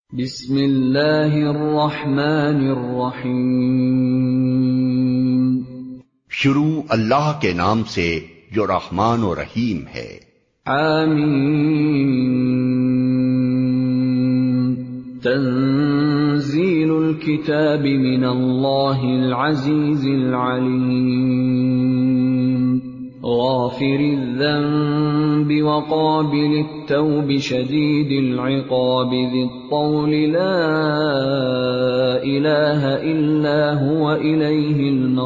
بسم اللہ الرحمن الرحیم۔ شروع اللہ کے نام سے جو رحمان و رحیم ہے۔ آمین۔ تنزیل الکتاب من اللہ العزیز العلیم، غافر الذنب وقابل التوب شدید العقاب ذی الطول لا الہ الا هو الیہ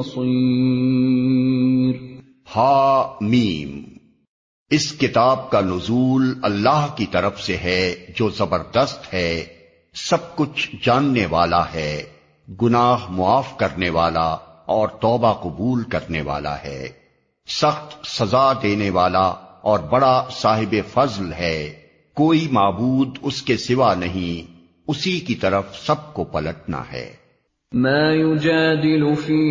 المصیر۔ ہا میم۔ اس کتاب کا نزول اللہ کی طرف سے ہے جو زبردست ہے، سب کچھ جاننے والا ہے، گناہ معاف کرنے والا اور توبہ قبول کرنے والا ہے، سخت سزا دینے والا اور بڑا صاحب فضل ہے، کوئی معبود اس کے سوا نہیں، اسی کی طرف سب کو پلٹنا ہے۔ ما يجادل في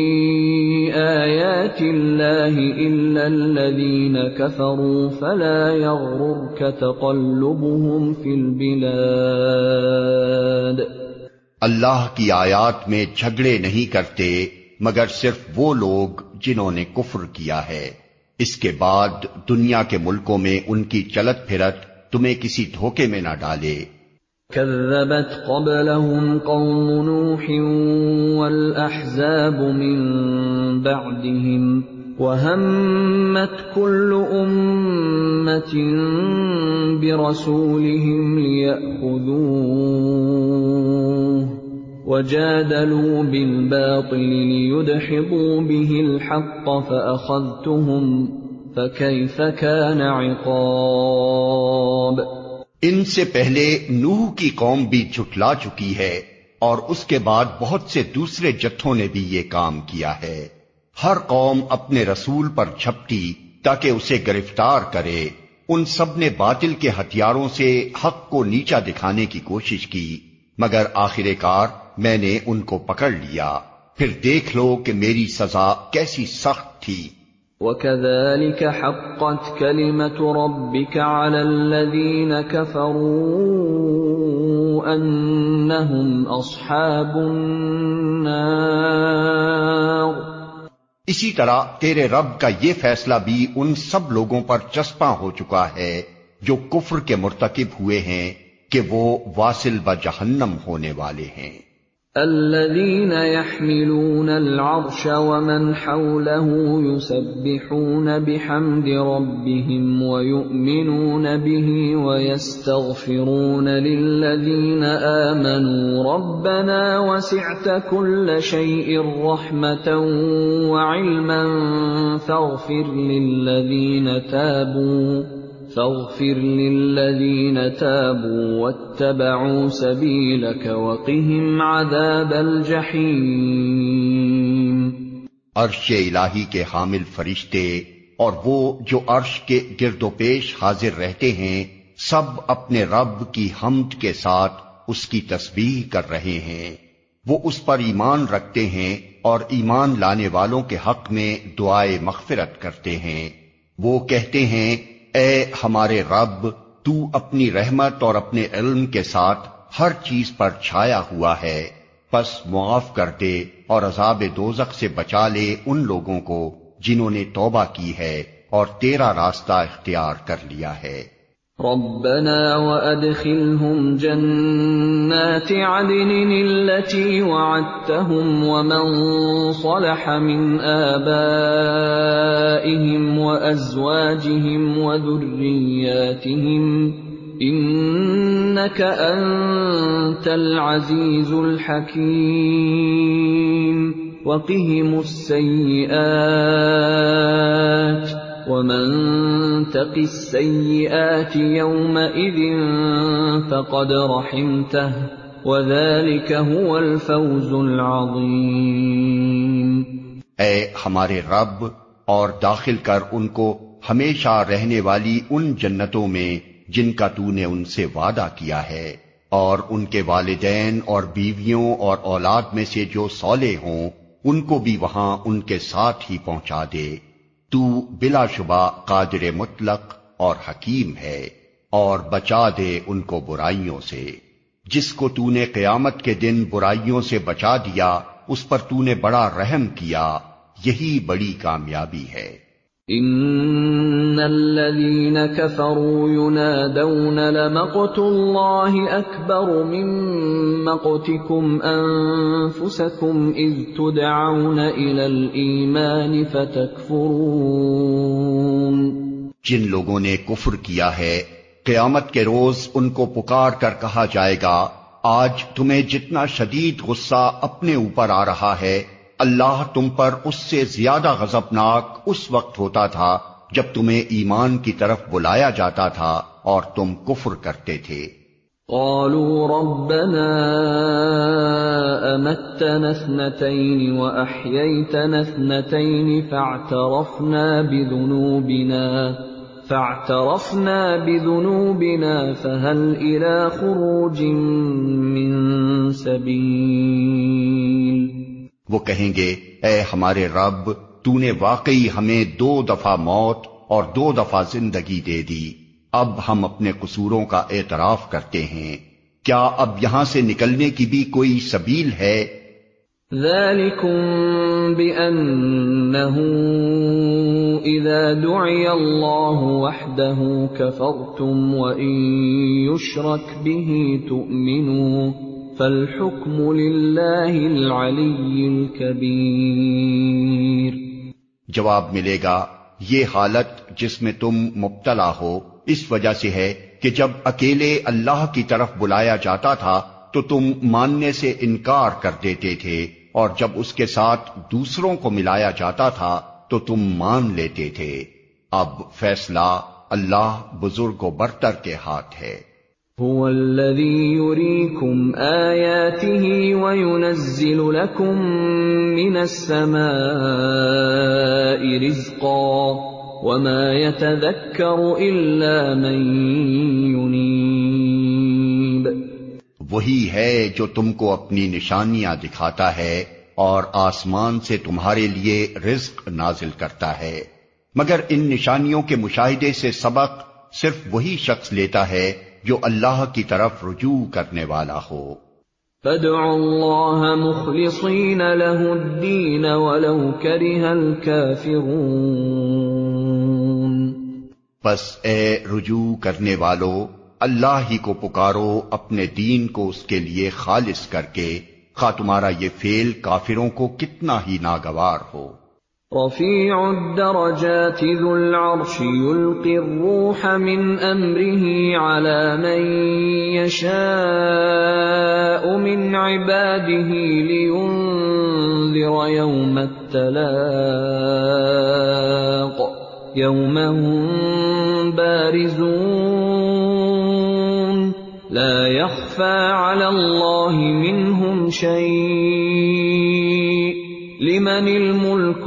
آيات الله إلا الذين كفروا فلا يغررك تقلبهم في البلاد۔ اللہ کی آیات میں جھگڑے نہیں کرتے مگر صرف وہ لوگ جنہوں نے کفر کیا ہے، اس کے بعد دنیا کے ملکوں میں ان کی چلت پھرت تمہیں کسی دھوکے میں نہ ڈالے۔ كذبت قبلهم قوم نوح والأحزاب من بعدهم وهمت كل أمة برسولهم ليأخذوه وجادلوا بالباطل ليدحضوا به الحق فأخذتهم فكيف كان عقاب۔ ان سے پہلے نوح کی قوم بھی جھٹلا چکی ہے اور اس کے بعد بہت سے دوسرے جتھوں نے بھی یہ کام کیا ہے۔ ہر قوم اپنے رسول پر جھپٹی تاکہ اسے گرفتار کرے، ان سب نے باطل کے ہتھیاروں سے حق کو نیچا دکھانے کی کوشش کی، مگر آخر کار میں نے ان کو پکڑ لیا، پھر دیکھ لو کہ میری سزا کیسی سخت تھی۔ وَكَذَلِكَ حَقَّتْ كَلِمَةُ رَبِّكَ عَلَى الَّذِينَ كَفَرُوا أَنَّهُمْ أَصْحَابُ النَّارِ۔ اسی طرح تیرے رب کا یہ فیصلہ بھی ان سب لوگوں پر چسپاں ہو چکا ہے جو کفر کے مرتکب ہوئے ہیں کہ وہ واصل بجہنم ہونے والے ہیں۔ الذين يحملون العرش ومن حوله يسبحون بحمد ربهم ويؤمنون به ويستغفرون للذين آمنوا ربنا وسعت كل شيء رحمة وعلما فاغفر للذين تابوا واتبعوا سبيلك وقهم عذاب الجحيم۔ عرش الہی کے حامل فرشتے اور وہ جو عرش کے گرد و پیش حاضر رہتے ہیں سب اپنے رب کی حمد کے ساتھ اس کی تسبیح کر رہے ہیں، وہ اس پر ایمان رکھتے ہیں اور ایمان لانے والوں کے حق میں دعائے مغفرت کرتے ہیں، وہ کہتے ہیں اے ہمارے رب تو اپنی رحمت اور اپنے علم کے ساتھ ہر چیز پر چھایا ہوا ہے، پس معاف کر دے اور عذاب دوزخ سے بچا لے ان لوگوں کو جنہوں نے توبہ کی ہے اور تیرا راستہ اختیار کر لیا ہے۔ ربنا وادخلهم جنات عدن التي وعدتهم ومن صلح من آبائهم وأزواجهم وذرياتهم إنك أنت العزيز الحكيم وقهم السيئات ومن تق السيئات يومئذ فقد رحمته وذلك هو الفوز العظيم۔ اے ہمارے رب، اور داخل کر ان کو ہمیشہ رہنے والی ان جنتوں میں جن کا تو نے ان سے وعدہ کیا ہے، اور ان کے والدین اور بیویوں اور اولاد میں سے جو صالح ہوں ان کو بھی وہاں ان کے ساتھ ہی پہنچا دے۔ تو بلا شبہ قادر مطلق اور حکیم ہے، اور بچا دے ان کو برائیوں سے۔ جس کو تو نے قیامت کے دن برائیوں سے بچا دیا اس پر تو نے بڑا رحم کیا، یہی بڑی کامیابی ہے۔ ان الذين كفروا ينادون لمقت الله اكبر من مقتكم انفسكم اذ تدعون الى الايمان فتكفرون۔ جن لوگوں نے کفر کیا ہے قیامت کے روز ان کو پکار کر کہا جائے گا، آج تمہیں جتنا شدید غصہ اپنے اوپر آ رہا ہے، اللہ تم پر اس سے زیادہ غضبناک اس وقت ہوتا تھا جب تمہیں ایمان کی طرف بلایا جاتا تھا اور تم کفر کرتے تھے۔ قالوا ربنا امتنا اثنتين واحييتنا اثنتين فاعترفنا بذنوبنا فهل الى خروج من سبيل۔ وہ کہیں گے، اے ہمارے رب، تو نے واقعی ہمیں 2 دفعہ موت اور 2 دفعہ زندگی دے دی، اب ہم اپنے قصوروں کا اعتراف کرتے ہیں، کیا اب یہاں سے نکلنے کی بھی کوئی سبیل ہے؟ ذالکم بأنہ اذا دعی اللہ وحدہ کفرتم وإن یشرک بہ تؤمنوا فالحکم للہ العلی الکبیر۔ جواب ملے گا، یہ حالت جس میں تم مبتلا ہو اس وجہ سے ہے کہ جب اکیلے اللہ کی طرف بلایا جاتا تھا تو تم ماننے سے انکار کر دیتے تھے، اور جب اس کے ساتھ دوسروں کو ملایا جاتا تھا تو تم مان لیتے تھے۔ اب فیصلہ اللہ بزرگ و برتر کے ہاتھ ہے۔ هو الذی یریکم آیاته وینزل لکم من السماء رزقا وما يتذکر الا من ینیب۔ وہی ہے جو تم کو اپنی نشانیاں دکھاتا ہے اور آسمان سے تمہارے لیے رزق نازل کرتا ہے، مگر ان نشانیوں کے مشاہدے سے سبق صرف وہی شخص لیتا ہے جو اللہ کی طرف رجوع کرنے والا ہو۔ فادعوا اللہ مخلصین لہ الدین ولو کرہ الکافرون۔ بس اے رجوع کرنے والو، اللہ ہی کو پکارو اپنے دین کو اس کے لیے خالص کر کے، خواہ تمہارا یہ فعل کافروں کو کتنا ہی ناگوار ہو۔ رفیع الدرجات ذو العرش یلقی الروح من امرہ علی من یشاء من عباده لینذر یوم التلاق یوم هم بارزون لا يخفى على الله منهم شيء لمن الملك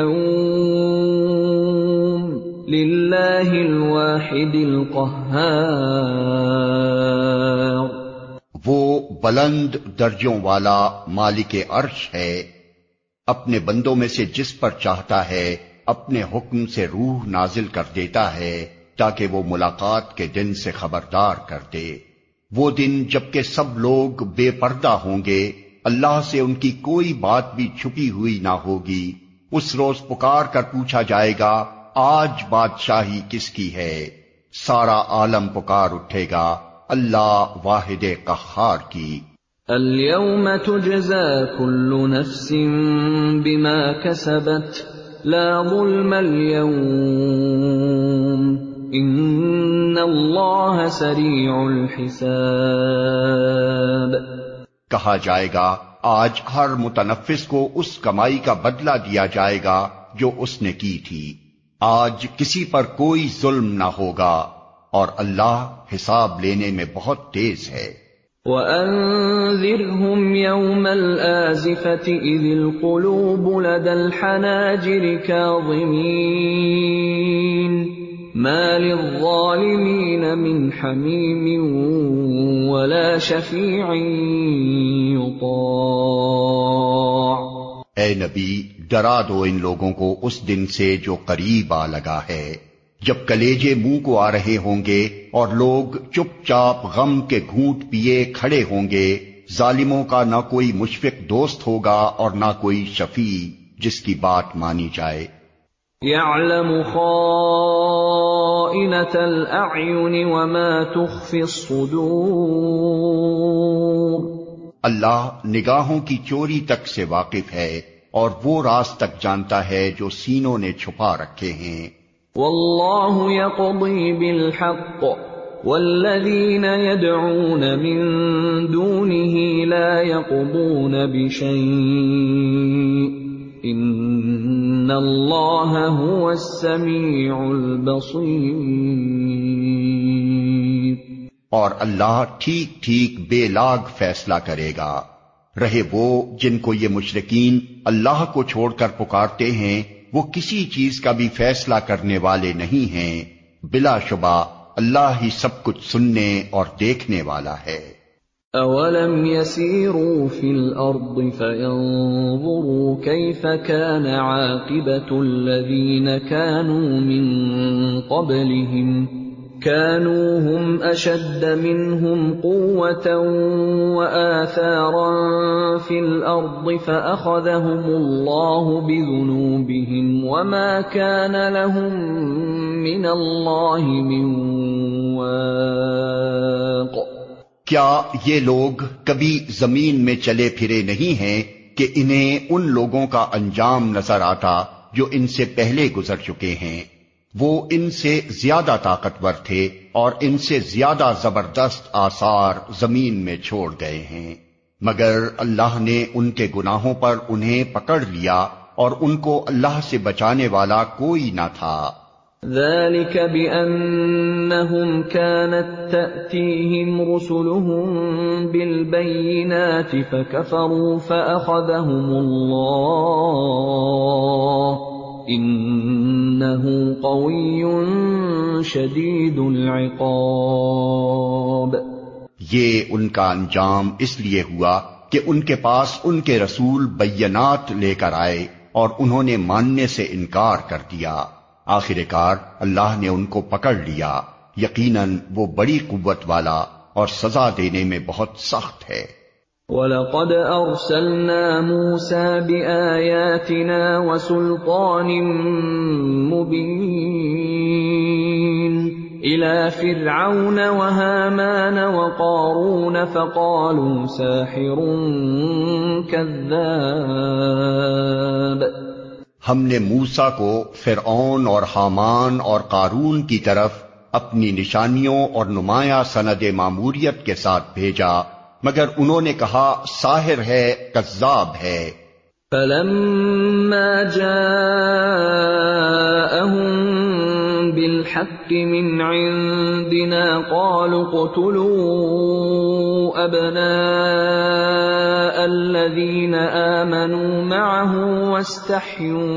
اليوم لله الواحد القهار۔ وہ بلند درجوں والا مالک عرش ہے، اپنے بندوں میں سے جس پر چاہتا ہے اپنے حکم سے روح نازل کر دیتا ہے تاکہ وہ ملاقات کے دن سے خبردار کر دے۔ وہ دن جبکہ سب لوگ بے پردہ ہوں گے، اللہ سے ان کی کوئی بات بھی چھپی ہوئی نہ ہوگی، اس روز پکار کر پوچھا جائے گا، آج بادشاہی کس کی ہے؟ سارا عالم پکار اٹھے گا اللہ واحد قہار کی۔ اليوم تجزى كل نفس بما كسبت لا ظلم اليوم ان اللہ سریع الحساب۔ کہا جائے گا، آج ہر متنفس کو اس کمائی کا بدلہ دیا جائے گا جو اس نے کی تھی، آج کسی پر کوئی ظلم نہ ہوگا اور اللہ حساب لینے میں بہت تیز ہے۔ وَأَنذِرْهُمْ يَوْمَ الْآزِفَةِ إِذِ الْقُلُوبُ لَدَى الْحَنَاجِرِ كَاظِمِينَ مَا لِلظَّالِمِينَ مِنْ حَمِيمٍ وَلَا شَفِيعٍ يُطَاعُ۔ اے نبی، ڈرا دو ان لوگوں کو اس دن سے جو قریب آ لگا ہے، جب کلیجے منہ کو آ رہے ہوں گے اور لوگ چپ چاپ غم کے گھونٹ پیے کھڑے ہوں گے، ظالموں کا نہ کوئی مشفق دوست ہوگا اور نہ کوئی شفیع جس کی بات مانی جائے۔ يَعْلَمُ خَائِنَةَ الْأَعْيُنِ وَمَا تُخْفِي الصُّدُورُ۔ اللہ نگاہوں کی چوری تک سے واقف ہے اور وہ راز تک جانتا ہے جو سینوں نے چھپا رکھے ہیں۔ وَاللَّهُ يَقْضِي بِالْحَقِّ وَالَّذِينَ يَدْعُونَ مِن دُونِهِ لَا يَقْضُونَ بِشَيْءٍ إِنَّ اللَّهَ هُوَ السَّمِيعُ الْبَصِيرُ۔ اور اللہ ٹھیک ٹھیک بے لاگ فیصلہ کرے گا۔ رہے وہ جن کو یہ مشرکین اللہ کو چھوڑ کر پکارتے ہیں، وہ کسی چیز کا بھی فیصلہ کرنے والے نہیں ہیں، بلا شبہ اللہ ہی سب کچھ سننے اور دیکھنے والا ہے۔ أَوَلَمْ يَسِيرُوا فِي الْأَرْضِ فَيَنظُرُوا كَيْفَ كَانَ عَاقِبَةُ الَّذِينَ كَانُوا مِن قَبْلِهِمْ كَانُوا هُمْ أَشَدَّ مِنْهُمْ قُوَّةً وَآثَارًا فِي الْأَرْضِ فَأَخَذَهُمُ اللَّهُ بِذُنُوبِهِمْ وَمَا كَانَ لَهُم مِّنَ اللَّهِ مِن وَاقٍ۔ کیا یہ لوگ کبھی زمین میں چلے پھرے نہیں ہیں کہ انہیں ان لوگوں کا انجام نظر آتا جو ان سے پہلے گزر چکے ہیں؟ وہ ان سے زیادہ طاقتور تھے اور ان سے زیادہ زبردست آثار زمین میں چھوڑ گئے ہیں، مگر اللہ نے ان کے گناہوں پر انہیں پکڑ لیا اور ان کو اللہ سے بچانے والا کوئی نہ تھا۔ ذَلِكَ بِأَنَّهُمْ كَانَتْ تَأْتِيهِمْ رُسُلُهُم بِالْبَيِّنَاتِ فَكَفَرُوا فَأَخَذَهُمُ اللَّهُ إِنَّهُ قَوِيٌّ شَدِيدُ الْعِقَابِ۔ یہ ان کا انجام اس لیے ہوا کہ ان کے پاس ان کے رسول بینات لے کر آئے اور انہوں نے ماننے سے انکار کر دیا۔ آخر کار اللہ نے ان کو پکڑ لیا، یقیناً وہ بڑی قوت والا اور سزا دینے میں بہت سخت ہے۔ وَلَقَدْ أَرْسَلْنَا مُوسَى بِآيَاتِنَا وَسُلْطَانٍ مُبِينٍ إِلَى فِرْعَوْنَ وَهَامَانَ وَقَارُونَ فَقَالُوا سَاحِرٌ كَذَّابٌ۔ ہم نے موسیٰ کو فرعون اور حامان اور قارون کی طرف اپنی نشانیوں اور نمایاں سند ماموریت کے ساتھ بھیجا، مگر انہوں نے کہا ساحر ہے، کذاب ہے۔ فَلَمَّا جَاءَهُم بِالْحَقِّ مِنْ عِندِنَا قَالُوا اقْتُلُوا أَبْنَاءَ الَّذِينَ آمَنُوا مَعَهُ وَاسْتَحْيُوا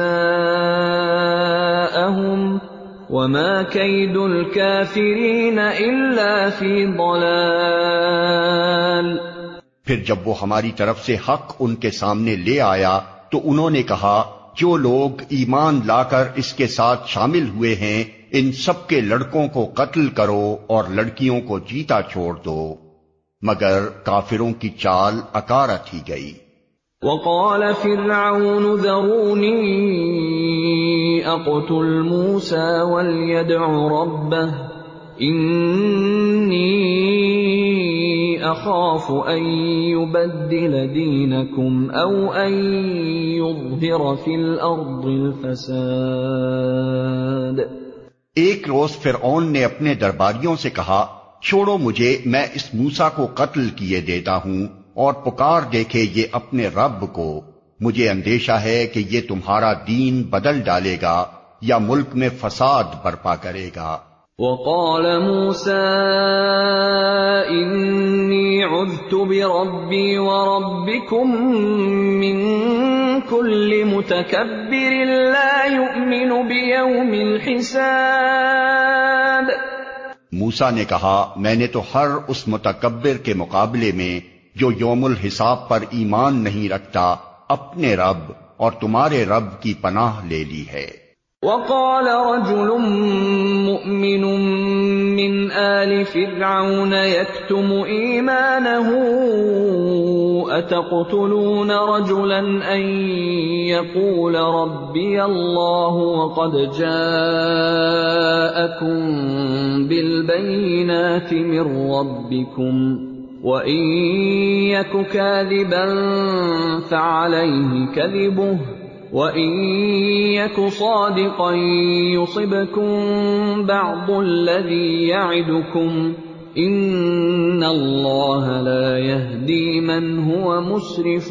نِسَاءَهُمْ وَمَا كَيْدُ الْكَافِرِينَ إِلَّا فِي ضَلَالٍ۔ پھر جب وہ ہماری طرف سے حق ان کے سامنے لے آیا تو انہوں نے کہا جو لوگ ایمان لا کر اس کے ساتھ شامل ہوئے ہیں ان سب کے لڑکوں کو قتل کرو اور لڑکیوں کو جیتا چھوڑ دو، مگر کافروں کی چال اکارت ہی گئی۔ وقال فرعون ذروني اقتل موسى وليدع ربه إني أخاف أن يبدل دينكم أو أن يظهر في الأرض الفساد۔ ایک روز فرعون نے اپنے درباریوں سے کہا چھوڑو مجھے، میں اس موسیٰ کو قتل کیے دیتا ہوں اور پکار دیکھے یہ اپنے رب کو، مجھے اندیشہ ہے کہ یہ تمہارا دین بدل ڈالے گا یا ملک میں فساد برپا کرے گا۔ وقال موسى إني عذت بربي وربكم من كل متكبر لا يؤمن بيوم الحساب۔ موسیٰ نے کہا میں نے تو ہر اس متکبر کے مقابلے میں جو یوم الحساب پر ایمان نہیں رکھتا اپنے رب اور تمہارے رب کی پناہ لے لی ہے۔ وقال رجل مؤمن من آل فرعون يكتم إيمانه أتقتلون رجلا أن يقول ربي الله وقد جاءكم بالبينات من ربكم وإن يك كاذبا فعليه كذبه وَإِن يَكُ صَادِقًا يُصِبْكُم بَعْضُ الَّذِي يَعِدُكُمْ إِنَّ اللَّهَ لَا يَهْدِي مَنْ هُوَ مُسْرِفٌ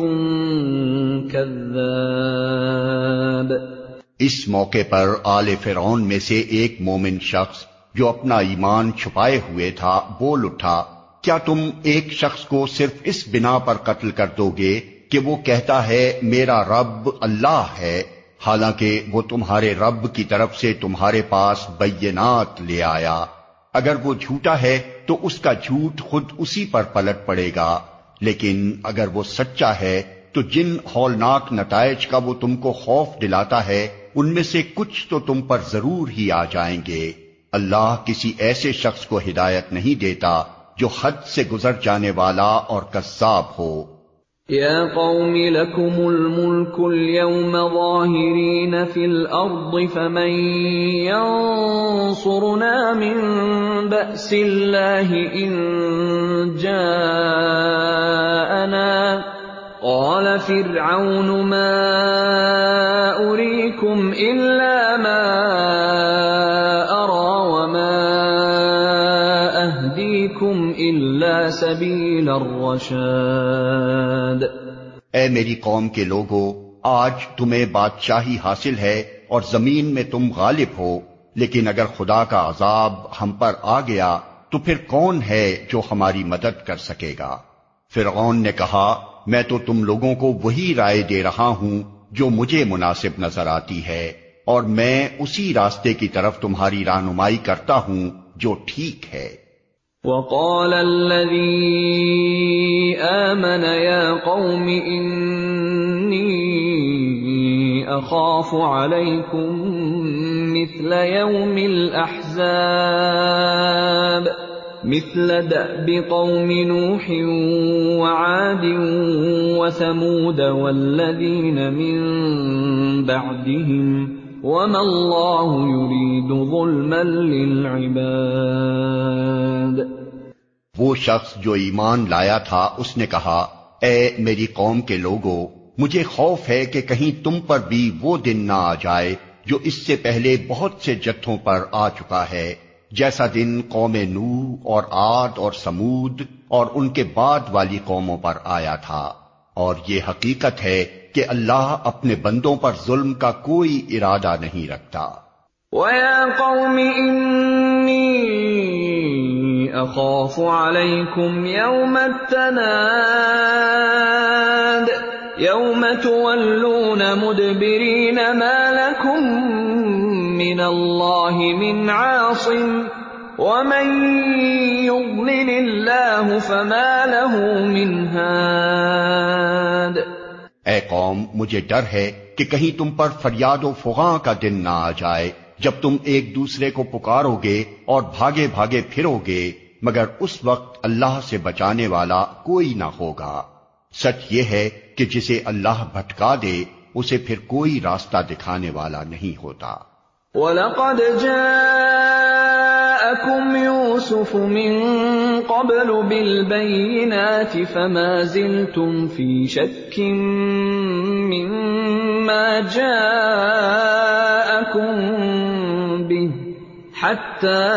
كَذَّابٌ۔ اس موقع پر آل فرعون میں سے ایک مومن شخص جو اپنا ایمان چھپائے ہوئے تھا بول اٹھا، کیا تم ایک شخص کو صرف اس بنا پر قتل کر دو گے کہ وہ کہتا ہے میرا رب اللہ ہے، حالانکہ وہ تمہارے رب کی طرف سے تمہارے پاس بینات لے آیا؟ اگر وہ جھوٹا ہے تو اس کا جھوٹ خود اسی پر پلٹ پڑے گا، لیکن اگر وہ سچا ہے تو جن ہولناک نتائج کا وہ تم کو خوف دلاتا ہے ان میں سے کچھ تو تم پر ضرور ہی آ جائیں گے۔ اللہ کسی ایسے شخص کو ہدایت نہیں دیتا جو حد سے گزر جانے والا اور کذاب ہو۔ یا قوم لکم الملک اليوم ظاہرین فی الارض فمن ینصرنا من بأس اللہ ان جاءنا قال فرعون ما اریکم الا ما ارى وما اہدیکم الا سبیل الرشاد۔ اے میری قوم کے لوگو، آج تمہیں بادشاہی حاصل ہے اور زمین میں تم غالب ہو، لیکن اگر خدا کا عذاب ہم پر آ گیا تو پھر کون ہے جو ہماری مدد کر سکے گا؟ فرعون نے کہا میں تو تم لوگوں کو وہی رائے دے رہا ہوں جو مجھے مناسب نظر آتی ہے، اور میں اسی راستے کی طرف تمہاری رہنمائی کرتا ہوں جو ٹھیک ہے۔ وقال الذي آمن يا قوم إني أخاف عليكم مثل يوم الأحزاب مثل دأب قوم نوح وعاد وثمود والذين من بعدهم وَمَا اللَّهُ يُرِيدُ ظُلْمًا لِّلْعِبَادِ۔ وہ شخص جو ایمان لایا تھا اس نے کہا اے میری قوم کے لوگو، مجھے خوف ہے کہ کہیں تم پر بھی وہ دن نہ آ جائے جو اس سے پہلے بہت سے جتھوں پر آ چکا ہے، جیسا دن قوم نوح اور عاد اور سمود اور ان کے بعد والی قوموں پر آیا تھا، اور یہ حقیقت ہے کہ اللہ اپنے بندوں پر ظلم کا کوئی ارادہ نہیں رکھتا۔ وَيَا قَوْمِ إِنِّي أَخَافُ عَلَيْكُمْ يَوْمَ التَّنَادِ يَوْمَ تُوَلُّونَ مُدْبِرِينَ مَا لَكُمْ مِنَ اللَّهِ مِنْ عَاصِمٍ وَمَنْ يُضْلِلِ اللَّهُ فَمَا لَهُ مِنْ هَادٍ۔ اے قوم، مجھے ڈر ہے کہ کہیں تم پر فریاد و فغاں کا دن نہ آ جائے جب تم ایک دوسرے کو پکارو گے اور بھاگے بھاگے پھرو گے، مگر اس وقت اللہ سے بچانے والا کوئی نہ ہوگا۔ سچ یہ ہے کہ جسے اللہ بھٹکا دے اسے پھر کوئی راستہ دکھانے والا نہیں ہوتا۔ وَلَقَدْ جَاءَكُمْ يُوسُفُ مِنْ قَبْلُ بِالْبَيِّنَاتِ فَمَا زِلْتُمْ فِي شَكٍّ مِّمَّا جَاءَكُمْ بِهِ حَتَّى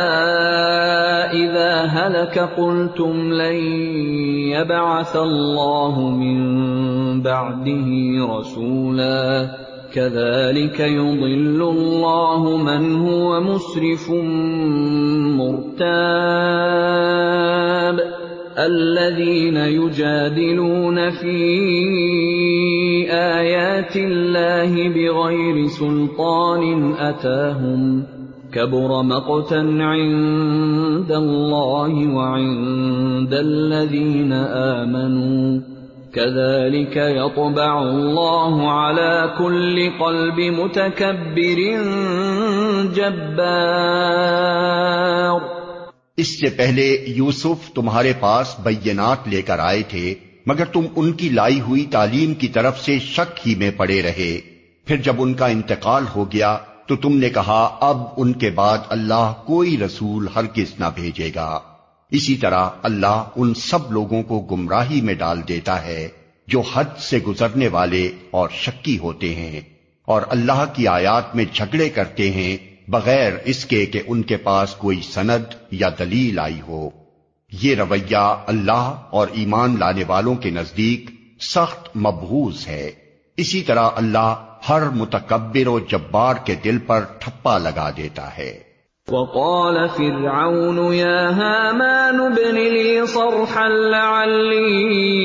إِذَا هَلَكَ قُلْتُمْ لَن يَبْعَثَ اللَّهُ مِن بَعْدِهِ رَسُولًا كَذَلِكَ يُضِلُّ اللَّهُ مَنْ هُوَ مُسْرِفٌ مُرْتَابٌ الَّذِينَ يُجَادِلُونَ فِي آيَاتِ اللَّهِ بِغَيْرِ سُلْطَانٍ أَتَاهُمْ كَبُرَ مَقْتًا عِندَ اللَّهِ وَعِندَ الَّذِينَ آمَنُوا كذلك يطبع الله على كل قلب متكبر جبار۔ اس سے پہلے یوسف تمہارے پاس بینات لے کر آئے تھے، مگر تم ان کی لائی ہوئی تعلیم کی طرف سے شک ہی میں پڑے رہے۔ پھر جب ان کا انتقال ہو گیا تو تم نے کہا اب ان کے بعد اللہ کوئی رسول ہرگز نہ بھیجے گا۔ اسی طرح اللہ ان سب لوگوں کو گمراہی میں ڈال دیتا ہے جو حد سے گزرنے والے اور شکی ہوتے ہیں، اور اللہ کی آیات میں جھگڑے کرتے ہیں بغیر اس کے کہ ان کے پاس کوئی سند یا دلیل آئی ہو۔ یہ رویہ اللہ اور ایمان لانے والوں کے نزدیک سخت مبغوض ہے۔ اسی طرح اللہ ہر متکبر و جبار کے دل پر ٹھپا لگا دیتا ہے۔ وقال فرعون يا هامان ابن لي صرحا لعلي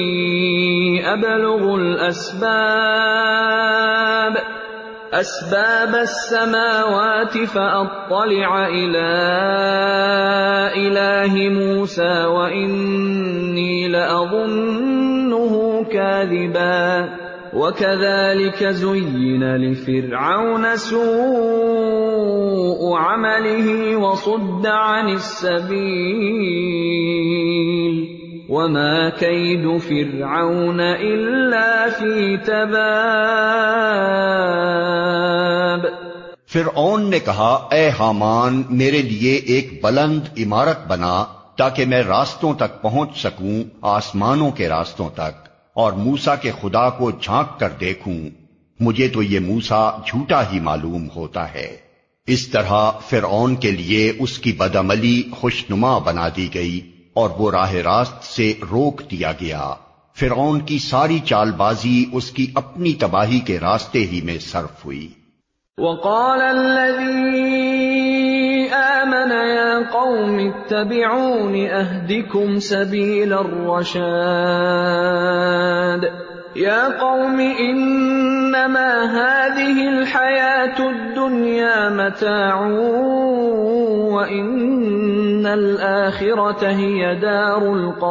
أبلغ أسباب السماوات فأطلع إلى إله موسى وإني لأظنه كاذبا وكذلك زين لفرعون سوء عمله وصد عن السبيل وما كيد فرعون إلا في تباب۔ فرعون نے کہا اے حامان میرے لیے ایک بلند عمارت بنا تاکہ میں راستوں تک پہنچ سکوں، آسمانوں کے راستوں تک، اور موسیٰ کے خدا کو جھانک کر دیکھوں۔ مجھے تو یہ موسیٰ جھوٹا ہی معلوم ہوتا ہے۔ اس طرح فرعون کے لیے اس کی بدعملی خوشنما بنا دی گئی اور وہ راہ راست سے روک دیا گیا۔ فرعون کی ساری چال بازی اس کی اپنی تباہی کے راستے ہی میں صرف ہوئی۔ وقال الذي آمن يا قوم اتبعون أهدكم سبيل الرشاد يا قوم إنما هذه الحياة الدنيا متاع وإن الآخرة هي دار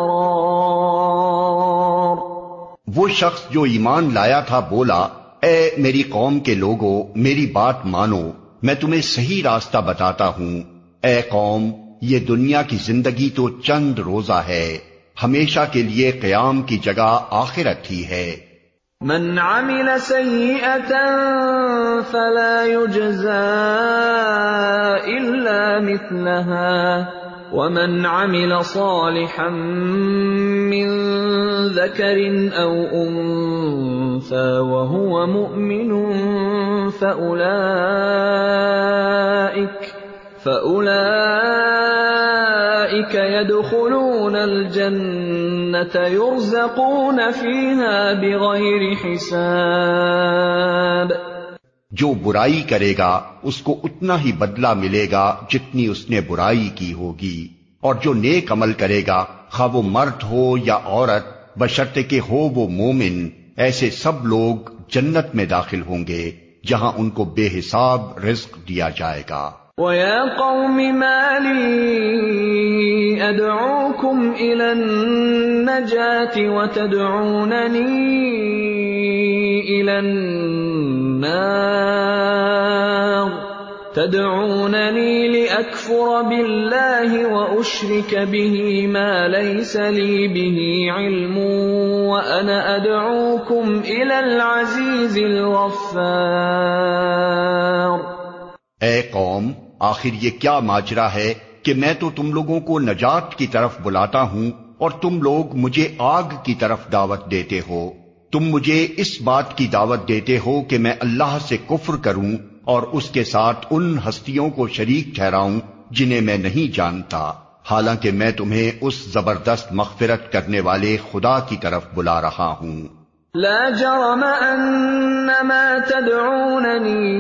القرار۔ وہ شخص جو ایمان لایا تھا بولا اے میری قوم کے لوگو میری بات مانو، میں تمہیں صحیح راستہ بتاتا ہوں۔ اے قوم یہ دنیا کی زندگی تو چند روزہ ہے، ہمیشہ کے لیے قیام کی جگہ آخرت ہی ہے۔ من عمل سيئة فلا يجزى إلا مثلها ومن عمل صالحا من ذكر أو أنثى وهو مؤمن فأولئك يدخلون الجنة يرزقون فيها بغير حساب۔ جو برائی کرے گا اس کو اتنا ہی بدلہ ملے گا جتنی اس نے برائی کی ہوگی، اور جو نیک عمل کرے گا خواہ وہ مرد ہو یا عورت بشرطے کہ ہو وہ مومن، ایسے سب لوگ جنت میں داخل ہوں گے جہاں ان کو بے حساب رزق دیا جائے گا۔ وَيَا قَوْمِ مَا لِي أَدْعُوكُمْ إِلَى النَّجَاةِ وَتَدْعُونَنِي إِلَى النَّارِ تَدْعُونَنِي لِأَكْفُرَ بِاللَّهِ وَأُشْرِكَ بِهِ مَا لَيْسَ لِي بِهِ عِلْمٌ وَأَنَا أَدْعُوكُمْ إِلَى الْعَزِيزِ الْغَفَّارِ۔ اے قوم آخر یہ کیا ماجرا ہے کہ میں تو تم لوگوں کو نجات کی طرف بلاتا ہوں اور تم لوگ مجھے آگ کی طرف دعوت دیتے ہو۔ تم مجھے اس بات کی دعوت دیتے ہو کہ میں اللہ سے کفر کروں اور اس کے ساتھ ان ہستیوں کو شریک ٹھہراؤں جنہیں میں نہیں جانتا، حالانکہ میں تمہیں اس زبردست مغفرت کرنے والے خدا کی طرف بلا رہا ہوں۔ لا جرم ان ما تدعونني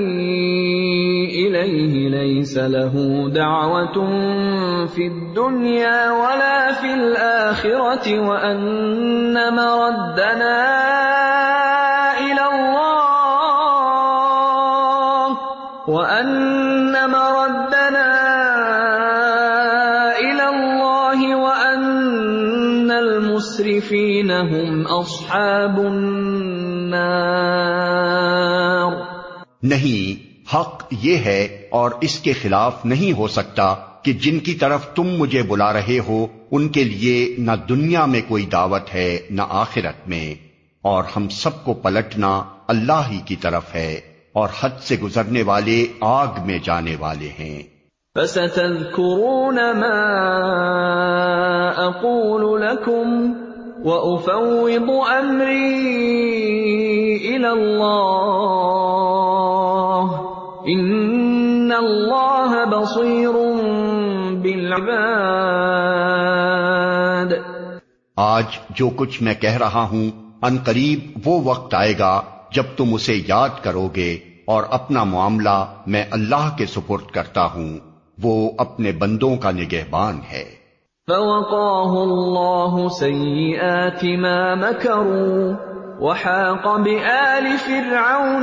الیہ لیس له دعوة فی الدنیا ولا فی الآخرة وان مردنا الى اللہ وان المسرفین هم اصحاب النار. نہیں، حق یہ ہے اور اس کے خلاف نہیں ہو سکتا کہ جن کی طرف تم مجھے بلا رہے ہو ان کے لیے نہ دنیا میں کوئی دعوت ہے نہ آخرت میں، اور ہم سب کو پلٹنا اللہ ہی کی طرف ہے، اور حد سے گزرنے والے آگ میں جانے والے ہیں. فَسَتَذْكُرُونَ مَا أَقُولُ لَكُمْ وَأُفَوِّضُ أَمْرِي إِلَى اللَّهِ إِنَّ اللَّهَ بَصِيرٌ بِالْعِبَادِ. آج جو کچھ میں کہہ رہا ہوں ان قریب وہ وقت آئے گا جب تم اسے یاد کرو گے، اور اپنا معاملہ میں اللہ کے سپرد کرتا ہوں، وہ اپنے بندوں کا نگہبان ہے. فَوَقَاهُ اللَّهُ سَيِّئَاتِ مَا مَكَرُوا وَحَاقَ بِآلِ فِرْعَوْنَ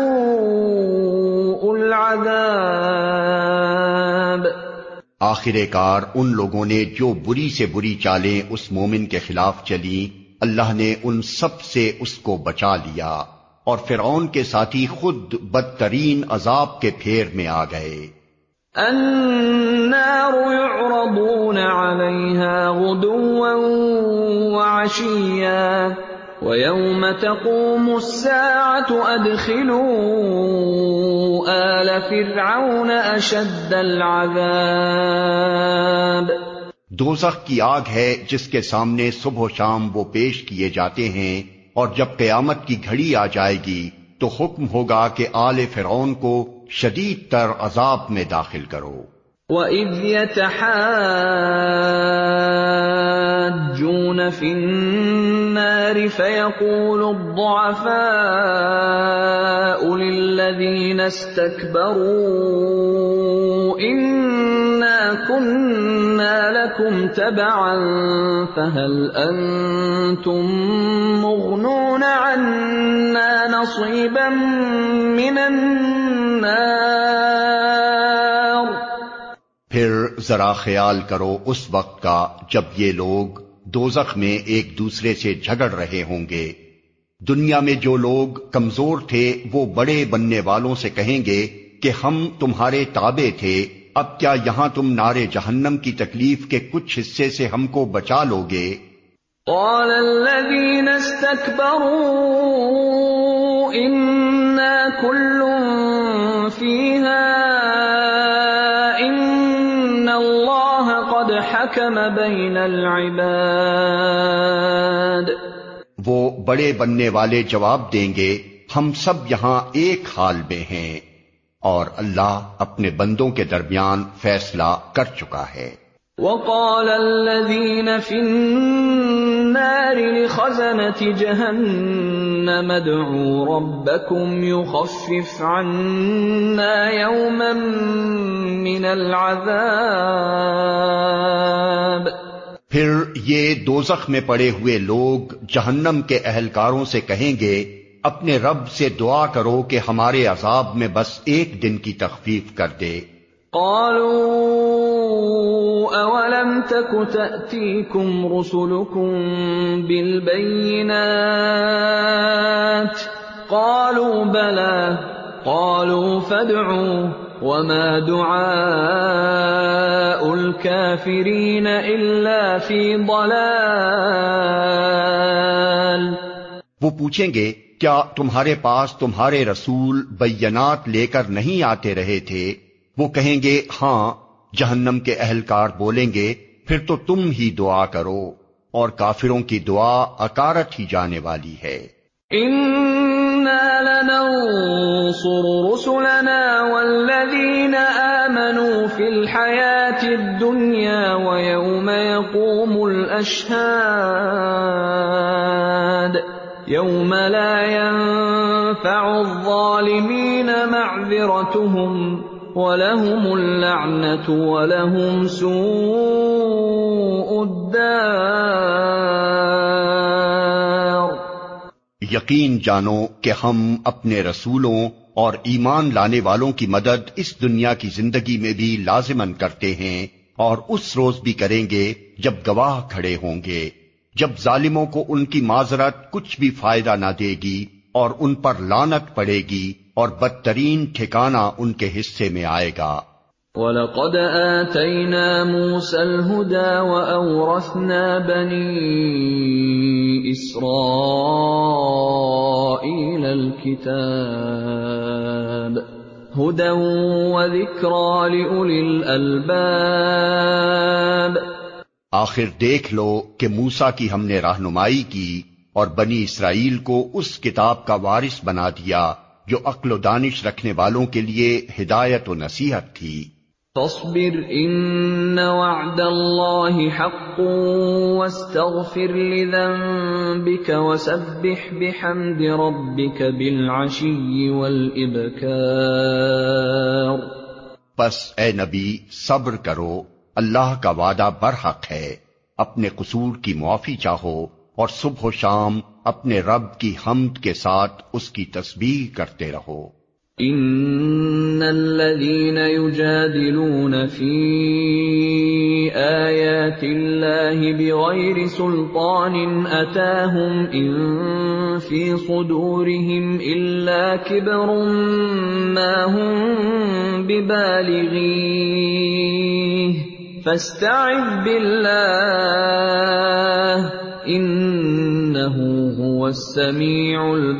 سُوءُ الْعَذَابِ. آخر کار ان لوگوں نے جو بری سے بری چالیں اس مومن کے خلاف چلی، اللہ نے ان سب سے اس کو بچا لیا، اور فرعون کے ساتھی خود بدترین عذاب کے پھیر میں آ گئے. النار يعرضون عليها غدوا وعشيا ويوم تقوم الساعة أدخلوا آل فرعون أشد العذاب. دوزخ کی آگ ہے جس کے سامنے صبح و شام وہ پیش کیے جاتے ہیں، اور جب قیامت کی گھڑی آ جائے گی تو حکم ہوگا کہ آل فرعون کو شدید تر عذاب میں داخل کرو. وَإِذْ يَتَحَاجُّونَ فِي النَّارِ فَيَقُولُ الضُّعَفَاءُ لِلَّذِينَ اسْتَكْبَرُوا إِنَّا كُنَّا لَكُمْ تَبَعًا فَهَلْ أَنْتُمْ مُغْنُونَ عَنَّا نَصِيبًا مِنَ النَّارِ. پھر ذرا خیال کرو اس وقت کا جب یہ لوگ دوزخ میں ایک دوسرے سے جھگڑ رہے ہوں گے. دنیا میں جو لوگ کمزور تھے وہ بڑے بننے والوں سے کہیں گے کہ ہم تمہارے تابع تھے، اب کیا یہاں تم نار جہنم کی تکلیف کے کچھ حصے سے ہم کو بچا لو گے؟ قال الذين استكبروا إنا كل فيها إن الله قد حكم بين العباد. وہ بڑے بننے والے جواب دیں گے، ہم سب یہاں ایک حال میں ہیں، اور اللہ اپنے بندوں کے درمیان فیصلہ کر چکا ہے. وقال الذين في النار لخزنة جهنم ادعوا ربكم يخفف عنا يوما من العذاب. پھر یہ دوزخ میں پڑے ہوئے لوگ جہنم کے اہلکاروں سے کہیں گے، اپنے رب سے دعا کرو کہ ہمارے عذاب میں بس ایک دن کی تخفیف کر دے. قالوا اولم تك تأتيكم رسلكم بالبينات قالوا بلى قالوا فادعوا وما دعاء الكافرين الا في ضلال. وہ پوچھیں گے، کیا تمہارے پاس تمہارے رسول بینات لے کر نہیں آتے رہے تھے؟ وہ کہیں گے ہاں. جہنم کے اہلکار بولیں گے، پھر تو تم ہی دعا کرو، اور کافروں کی دعا اکارت ہی جانے والی ہے. اِنَّا لَنَنصُرُ رُسُلَنَا وَالَّذِينَ آمَنُوا فِي الْحَيَاةِ الدُّنْيَا وَيَوْمَ يَقُومُ الْأَشْهَادُ يَوْمَ لَا يَنفَعُ الظَّالِمِينَ مَعْذِرَتُهُمْ وَلَهُمُ اللَّعْنَةُ وَلَهُمْ سُوءُ الدَّارِ. یقین جانو کہ ہم اپنے رسولوں اور ایمان لانے والوں کی مدد اس دنیا کی زندگی میں بھی لازماً کرتے ہیں، اور اس روز بھی کریں گے جب گواہ کھڑے ہوں گے، جب ظالموں کو ان کی معذرت کچھ بھی فائدہ نہ دے گی اور ان پر لعنت پڑے گی اور بدترین ٹھکانہ ان کے حصے میں آئے گا۔ وَلَقَدْ آتَيْنَا مُوسَى الْهُدَى وَأَوْرَثْنَا بَنِي إِسْرَائِيلَ الْكِتَابَ هُدًى وَذِكْرَى لِأُولِي الْأَلْبَابِ۔ آخر دیکھ لو کہ موسیٰ کی ہم نے رہنمائی کی اور بنی اسرائیل کو اس کتاب کا وارث بنا دیا جو عقل و دانش رکھنے والوں کے لیے ہدایت و نصیحت تھی۔ فاصبر ان وعد اللہ حق واستغفر لذنبك وسبح بحمد ربك بالعشی والابکار۔ پس اے نبی صبر کرو، اللہ کا وعدہ برحق ہے، اپنے قصور کی معافی چاہو اور صبح و شام اپنے رب کی حمد کے ساتھ اس کی تسبیح کرتے رہو۔ ان الذين يجادلون في آيات الله بغير سلطان اتاهم ان في صدورهم الا كبر ما هم ببالغيه فاستعذ بالله انه هو السميع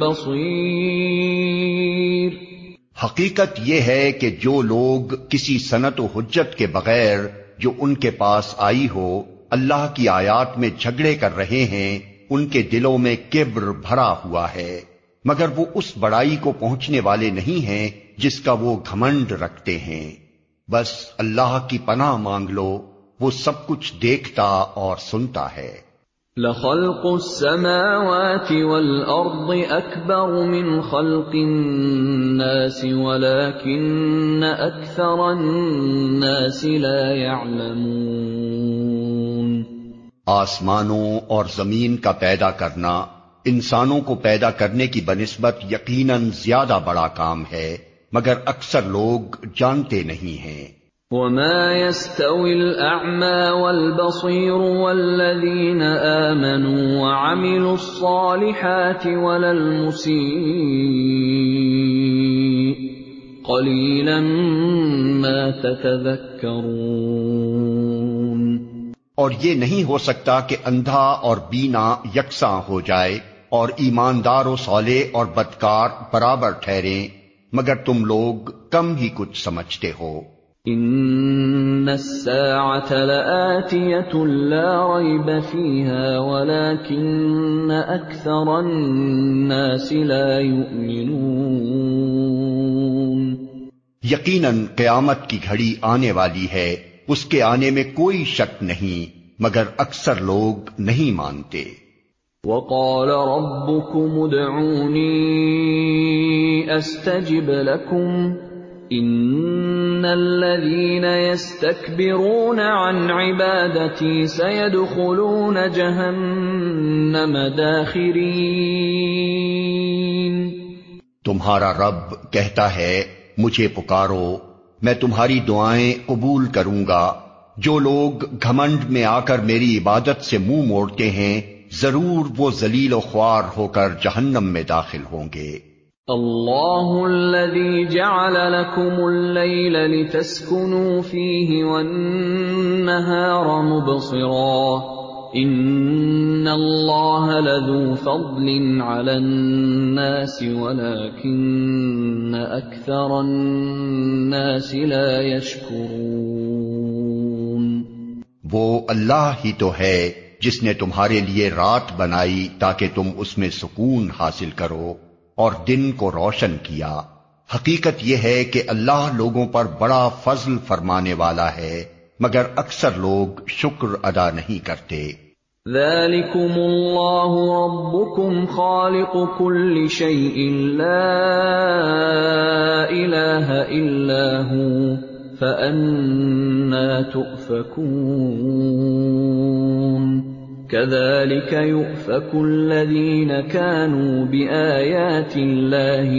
البصير۔ حقیقت یہ ہے کہ جو لوگ کسی سنت و حجت کے بغیر جو ان کے پاس آئی ہو اللہ کی آیات میں جھگڑے کر رہے ہیں، ان کے دلوں میں کبر بھرا ہوا ہے، مگر وہ اس بڑائی کو پہنچنے والے نہیں ہیں جس کا وہ گھمنڈ رکھتے ہیں۔ بس اللہ کی پناہ مانگ لو، وہ سب کچھ دیکھتا اور سنتا ہے۔ لَخَلْقُ السَّمَاوَاتِ وَالْأَرْضِ أَكْبَرُ مِنْ خَلْقِ النَّاسِ وَلَكِنَّ أَكْثَرَ النَّاسِ لَا يَعْلَمُونَ۔ آسمانوں اور زمین کا پیدا کرنا انسانوں کو پیدا کرنے کی بنسبت یقیناً زیادہ بڑا کام ہے، مگر اکثر لوگ جانتے نہیں ہیں۔ وَمَا يَسْتَوِي الْأَعْمَى وَالْبَصِيرُ وَالَّذِينَ آمَنُوا وَعَمِلُوا الصَّالِحَاتِ وَلَا الْمُسِيءُ قَلِيلًا مَا تَتَذَكَّرُونَ۔ اور یہ نہیں ہو سکتا کہ اندھا اور بینا یکساں ہو جائے اور ایماندار و صالح اور بدکار برابر ٹھہریں، مگر تم لوگ کم ہی کچھ سمجھتے ہو۔ ان الساعة لآتية لا ريب فيها ولكن اكثر الناس لا يؤمنون۔ یقیناً قیامت کی گھڑی آنے والی ہے، اس کے آنے میں کوئی شک نہیں، مگر اکثر لوگ نہیں مانتے۔ وقال ربكم ادعوني استجب لكم ان الذين يستكبرون عن عبادتي سيدخلون جهنم داخرين۔ تمہارا رب کہتا ہے مجھے پکارو، میں تمہاری دعائیں قبول کروں گا۔ جو لوگ گھمنڈ میں آ کر میری عبادت سے منہ موڑتے ہیں ضرور وہ ذلیل و خوار ہو کر جہنم میں داخل ہوں گے۔ اللہ الذي جعل لكم الليل لتسكنوا فيه والنهار مبصرا ان اللہ لذو فضل على الناس ولكن اکثر الناس لا يشكرون۔ وہ اللہ ہی تو ہے جس نے تمہارے لیے رات بنائی تاکہ تم اس میں سکون حاصل کرو اور دن کو روشن کیا۔ حقیقت یہ ہے کہ اللہ لوگوں پر بڑا فضل فرمانے والا ہے، مگر اکثر لوگ شکر ادا نہیں کرتے۔ ذالکم اللہ ربکم خالق کل شیء لا الہ الا ہو فأنا تؤفکون۔ كذلك يؤفك الذين كانوا بآيات الله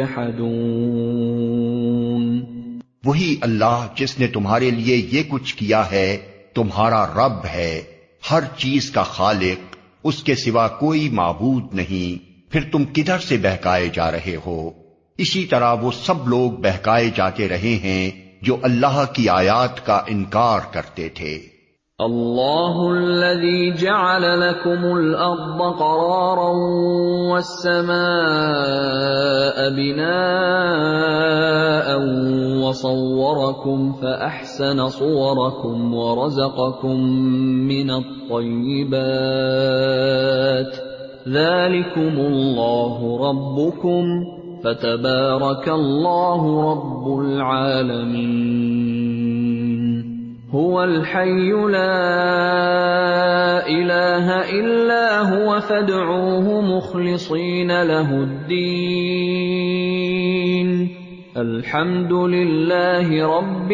يجحدون۔ وہی اللہ جس نے تمہارے لیے یہ کچھ کیا ہے تمہارا رب ہے، ہر چیز کا خالق، اس کے سوا کوئی معبود نہیں، پھر تم کدھر سے بہکائے جا رہے ہو؟ اسی طرح وہ سب لوگ بہکائے جاتے رہے ہیں جو اللہ کی آیات کا انکار کرتے تھے۔ اللہ الذی جعل لکم الارض قرارا والسماء بناء وصورکم فاحسن صورکم ورزقکم من الطیبات ذلکم اللہ ربکم فتبارک اللہ رب العالمین هو الحي لا إله إلا هو فادعوه مخلصين له الدين الحمد لله رب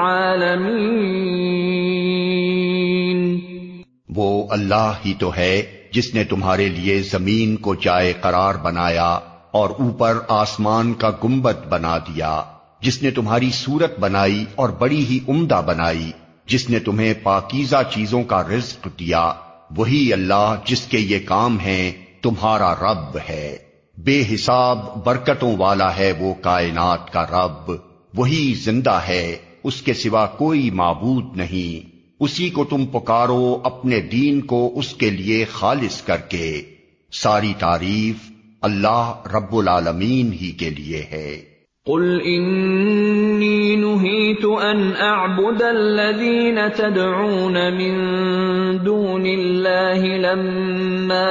العالمين۔ وہ اللہ ہی تو ہے جس نے تمہارے لیے زمین کو جائے قرار بنایا اور اوپر آسمان کا گنبد بنا دیا، جس نے تمہاری صورت بنائی اور بڑی ہی عمدہ بنائی، جس نے تمہیں پاکیزہ چیزوں کا رزق دیا، وہی اللہ جس کے یہ کام ہیں تمہارا رب ہے۔ بے حساب برکتوں والا ہے وہ کائنات کا رب، وہی زندہ ہے، اس کے سوا کوئی معبود نہیں، اسی کو تم پکارو اپنے دین کو اس کے لیے خالص کر کے۔ ساری تعریف اللہ رب العالمین ہی کے لیے ہے۔ قل انی نہیت ان اعبد الذین تدعون من دون اللہ لما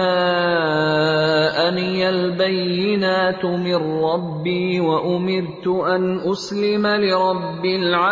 جاءنی البینات من ربی وامرت ان اسلم لرب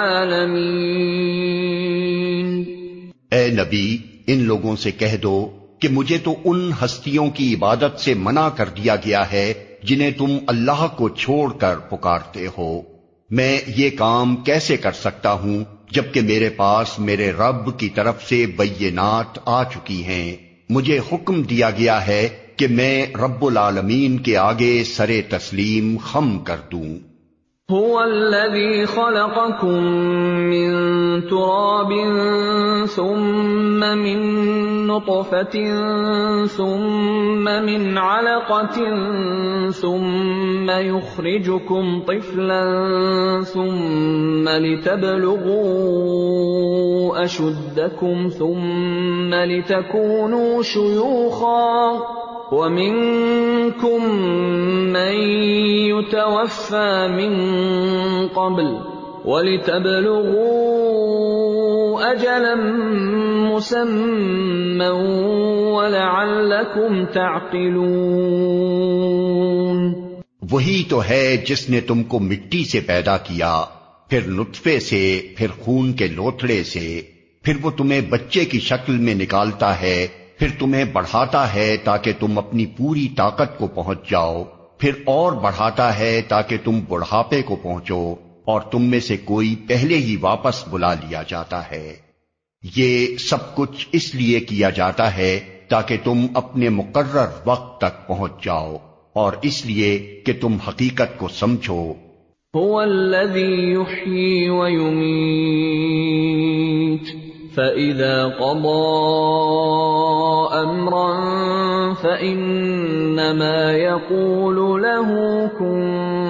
العالمین۔ اے نبی، ان لوگوں سے کہہ دو کہ مجھے تو ان ہستیوں کی عبادت سے منع کر دیا گیا ہے جنہیں تم اللہ کو چھوڑ کر پکارتے ہو۔ میں یہ کام کیسے کر سکتا ہوں جبکہ میرے پاس میرے رب کی طرف سے بینات آ چکی ہیں؟ مجھے حکم دیا گیا ہے کہ میں رب العالمین کے آگے سر تسلیم خم کر دوں۔ هو الذی خلقکم من تراب ثم من نطفة ثم من علقة ثم يخرجكم طفلا ثم لتبلغوا أشدكم ثم لتكونوا شيوخا ومنكم من يتوفى من قبل وَلِتَبْلُغُوا أَجَلًا مُّسَمًّى وَلَعَلَّكُمْ تَعْقِلُونَ۔ وہی تو ہے جس نے تم کو مٹی سے پیدا کیا، پھر نطفے سے، پھر خون کے لوتھڑے سے، پھر وہ تمہیں بچے کی شکل میں نکالتا ہے، پھر تمہیں بڑھاتا ہے تاکہ تم اپنی پوری طاقت کو پہنچ جاؤ، پھر اور بڑھاتا ہے تاکہ تم بڑھاپے کو پہنچو، اور تم میں سے کوئی پہلے ہی واپس بلا لیا جاتا ہے۔ یہ سب کچھ اس لیے کیا جاتا ہے تاکہ تم اپنے مقرر وقت تک پہنچ جاؤ، اور اس لیے کہ تم حقیقت کو سمجھو۔ هو الذی یحیی ویمیت فَإِذَا قَضَى أَمْرًا فَإِنَّمَا يَقُولُ لَهُ كُن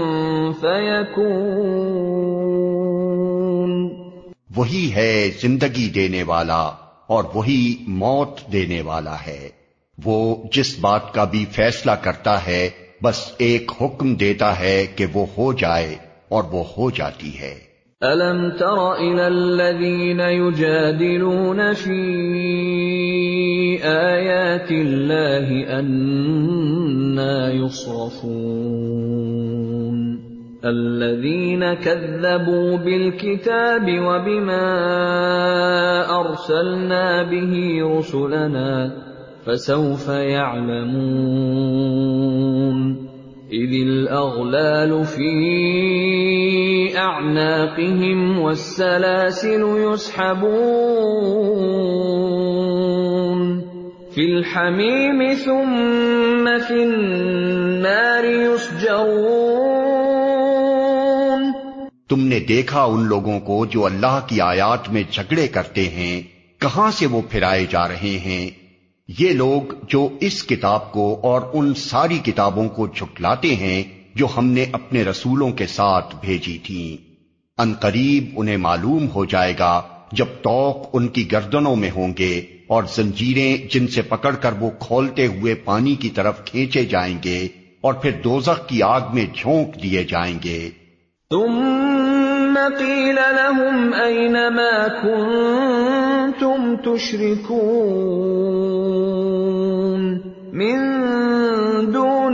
فَيَكُونُ۔ وہی ہے زندگی دینے والا اور وہی موت دینے والا ہے۔ وہ جس بات کا بھی فیصلہ کرتا ہے بس ایک حکم دیتا ہے کہ وہ ہو جائے اور وہ ہو جاتی ہے۔ أَلَمْ تَرَ إِلَى الَّذِينَ يُجَادِلُونَ فِي آيَاتِ اللَّهِ أَنَّىٰ يُصْرَفُونَ الَّذِينَ كَذَّبُوا بِالْكِتَابِ وَبِمَا أَرْسَلْنَا بِهِ رُسُلَنَا فَسَوْفَ يَعْلَمُونَ إِذِ الْأَغْلَالُ فِي أَعْنَاقِهِمْ وَالسَّلَاسِلُ يُسْحَبُونَ فِي الْحَمِيمِ ثُمَّ فِي النَّارِ يُسْجَرُونَ۔ تم نے دیکھا ان لوگوں کو جو اللہ کی آیات میں جھگڑے کرتے ہیں، کہاں سے وہ پھرائے جا رہے ہیں؟ یہ لوگ جو اس کتاب کو اور ان ساری کتابوں کو جھٹلاتے ہیں جو ہم نے اپنے رسولوں کے ساتھ بھیجی تھیں، ان قریب انہیں معلوم ہو جائے گا جب طوق ان کی گردنوں میں ہوں گے اور زنجیریں جن سے پکڑ کر وہ کھولتے ہوئے پانی کی طرف کھینچے جائیں گے اور پھر دوزخ کی آگ میں جھونک دیے جائیں گے۔ ثم قیل لهم این ما کنتم تشرکون من دون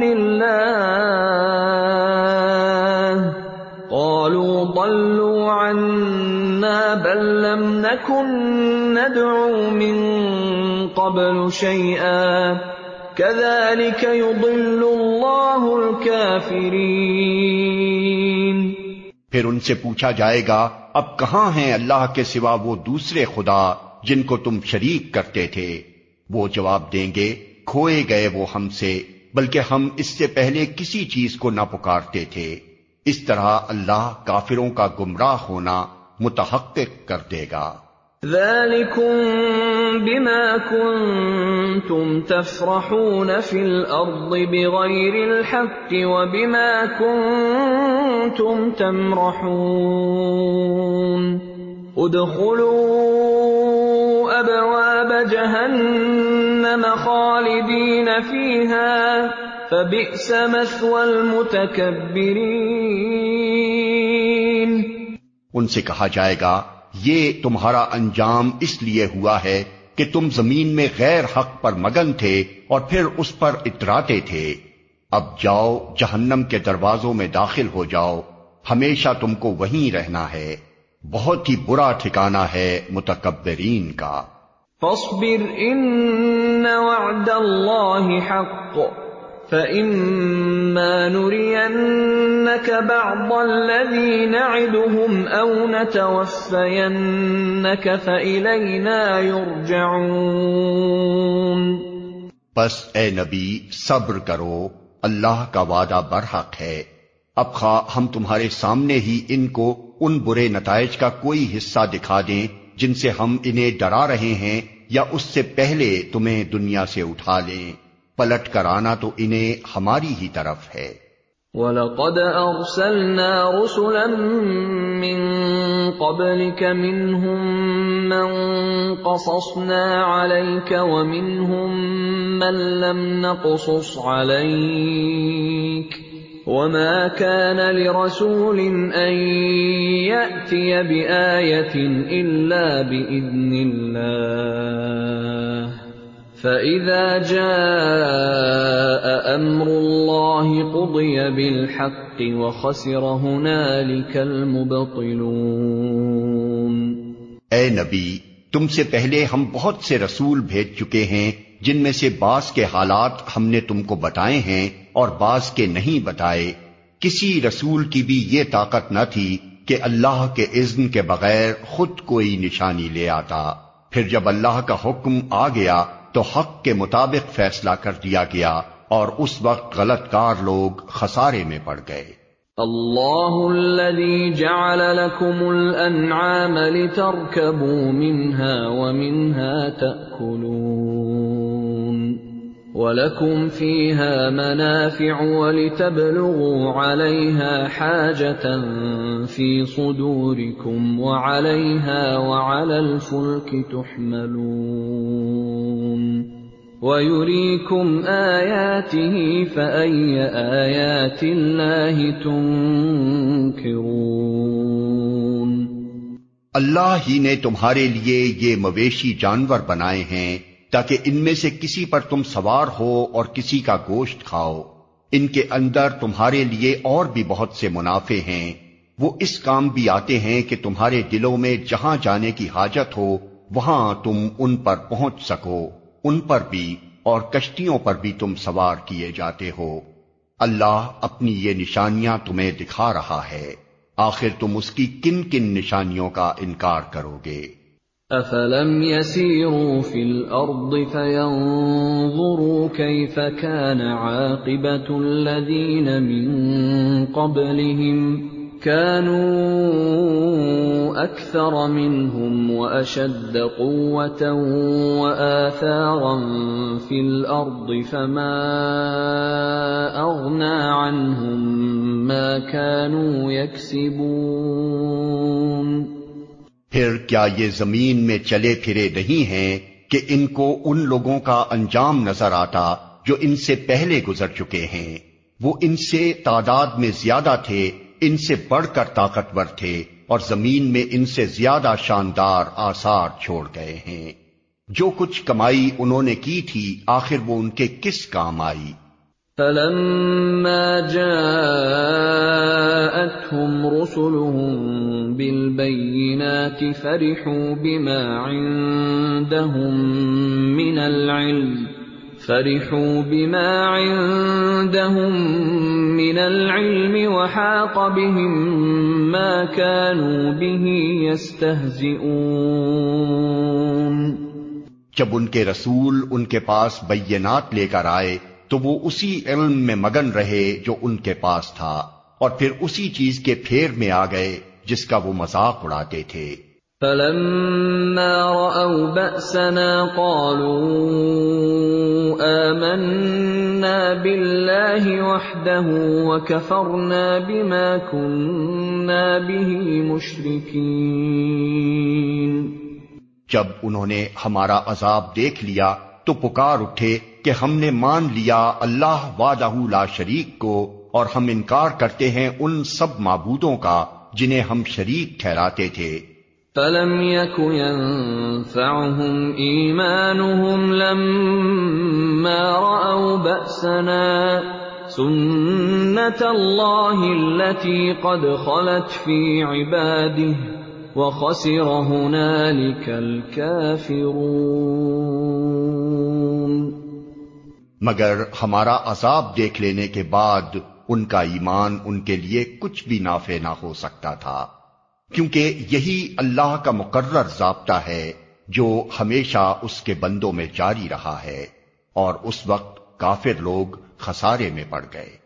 اللہ قالوا ضلوا عنا بل لم نكن ندعو من قبل شيئا كذلك يضل الله الكافرين۔ پھر ان سے پوچھا جائے گا اب کہاں ہیں اللہ کے سوا وہ دوسرے خدا جن کو تم شریک کرتے تھے؟ وہ جواب دیں گے کھوئے گئے وہ ہم سے، بلکہ ہم اس سے پہلے کسی چیز کو نہ پکارتے تھے۔ اس طرح اللہ کافروں کا گمراہ ہونا متحقق کر دے گا۔ ذالکم بما کنتم تفرحون فی الارض بغیر الحق وبما کنتم تمرحون ادخلوا ابواب جہنم خالدین فیہا فبئس مثوى المتکبرین۔ ان سے کہا جائے گا یہ تمہارا انجام اس لیے ہوا ہے کہ تم زمین میں غیر حق پر مگن تھے اور پھر اس پر اتراتے تھے۔ اب جاؤ جہنم کے دروازوں میں داخل ہو جاؤ، ہمیشہ تم کو وہیں رہنا ہے، بہت ہی برا ٹھکانہ ہے متکبرین کا۔ فاصبر ان وعد اللہ حق فإما نرينك بعض الذي نعدهم أو نتوفينك فإلينا يرجعون۔ بس اے نبی صبر کرو، اللہ کا وعدہ برحق ہے، اب خواہ ہم تمہارے سامنے ہی ان کو ان برے نتائج کا کوئی حصہ دکھا دیں جن سے ہم انہیں ڈرا رہے ہیں، یا اس سے پہلے تمہیں دنیا سے اٹھا لیں، پلٹ کر آنا تو انہیں ہماری ہی طرف ہے۔ وَلَقَدْ أَرْسَلْنَا رُسُلًا مِّن قَبْلِكَ مِنْهُمْ مَنْ قَصَصْنَا عَلَيْكَ وَمِنْهُمْ مَنْ لَمْ نَقْصُصْ عَلَيْكَ وَمَا كَانَ لِرَسُولٍ أَنْ يَأْتِيَ بِآيَةٍ إِلَّا بِإِذْنِ اللَّهِ فَإِذَا جَاءَ أَمْرُ اللَّهِ قُضِيَ بِالْحَقِّ وَخَسِرَ هُنَالِكَ الْمُبْطِلُونَ۔ اے نبی تم سے پہلے ہم بہت سے رسول بھیج چکے ہیں، جن میں سے بعض کے حالات ہم نے تم کو بتائے ہیں اور بعض کے نہیں بتائے۔ کسی رسول کی بھی یہ طاقت نہ تھی کہ اللہ کے اذن کے بغیر خود کوئی نشانی لے آتا، پھر جب اللہ کا حکم آ گیا تو حق کے مطابق فیصلہ کر دیا گیا اور اس وقت غلط کار لوگ خسارے میں پڑ گئے۔ اللہ الذی جعل لکم الانعام لترکبوا منها ومنها تأکلون وَلَكُمْ فِيهَا مَنَافِعُ وَلِتَبْلُغُوا عَلَيْهَا حَاجَةً فِي صُدُورِكُمْ وَعَلَيْهَا وَعَلَى الْفُلْكِ تُحْمَلُونَ وَيُرِيكُمْ آيَاتِهِ فَأَيَّ آيَاتِ اللَّهِ تُنْكِرُونَ۔ اللہ ہی نے تمہارے لیے یہ مویشی جانور بنائے ہیں تاکہ ان میں سے کسی پر تم سوار ہو اور کسی کا گوشت کھاؤ۔ ان کے اندر تمہارے لیے اور بھی بہت سے منافع ہیں، وہ اس کام بھی آتے ہیں کہ تمہارے دلوں میں جہاں جانے کی حاجت ہو وہاں تم ان پر پہنچ سکو، ان پر بھی اور کشتیوں پر بھی تم سوار کیے جاتے ہو۔ اللہ اپنی یہ نشانیاں تمہیں دکھا رہا ہے، آخر تم اس کی کن کن نشانیوں کا انکار کرو گے؟ افلم يسيروا في الارض فينظروا كيف كان عاقبة الذين من قبلهم كانوا أكثر منهم وأشد قوة وآثارا في الأرض فما أغنى عنهم ما كانوا يكسبون۔ پھر کیا یہ زمین میں چلے پھرے نہیں ہیں کہ ان کو ان لوگوں کا انجام نظر آتا جو ان سے پہلے گزر چکے ہیں؟ وہ ان سے تعداد میں زیادہ تھے، ان سے بڑھ کر طاقتور تھے، اور زمین میں ان سے زیادہ شاندار آثار چھوڑ گئے ہیں۔ جو کچھ کمائی انہوں نے کی تھی آخر وہ ان کے کس کام آئی؟ فَلَمَّا جَاءَتْهُمْ رُسُلُهُم بِالْبَيِّنَاتِ فَرِحُوا بِمَا عِندَهُم مِّنَ الْعِلْمِ وَحَاقَ بِهِم مَّا كَانُوا بِهِ يَسْتَهْزِئُونَ۔ جب ان کے رسول ان کے پاس بینات لے کر آئے تو وہ اسی علم میں مگن رہے جو ان کے پاس تھا، اور پھر اسی چیز کے پھیر میں آ گئے جس کا وہ مذاق اڑاتے تھے۔ فَلَمَّا رَأَوْا بَأْسَنَا قَالُوا آمَنَّا بِاللَّهِ وَحْدَهُ وَكَفَرْنَا بِمَا كُنَّا بِهِ مُشْرِكِينَ۔ جب انہوں نے ہمارا عذاب دیکھ لیا تو پکار اٹھے کہ ہم نے مان لیا اللہ وحدہ لا شریک کو، اور ہم انکار کرتے ہیں ان سب معبودوں کا جنہیں ہم شریک ٹھہراتے تھے۔ فَلَمْ يَكُ يَنفَعُهُمْ إِيمَانُهُمْ لَمَّا رَأَوْا بَأْسَنَا سُنَّتَ اللَّهِ الَّتِي قَدْ خَلَتْ فِي عِبَادِهِ وَخَسِرَ هُنَالِكَ الْكَافِرُونَ۔ مگر ہمارا عذاب دیکھ لینے کے بعد ان کا ایمان ان کے لیے کچھ بھی نافع نہ ہو سکتا تھا، کیونکہ یہی اللہ کا مقرر ضابطہ ہے جو ہمیشہ اس کے بندوں میں جاری رہا ہے، اور اس وقت کافر لوگ خسارے میں پڑ گئے۔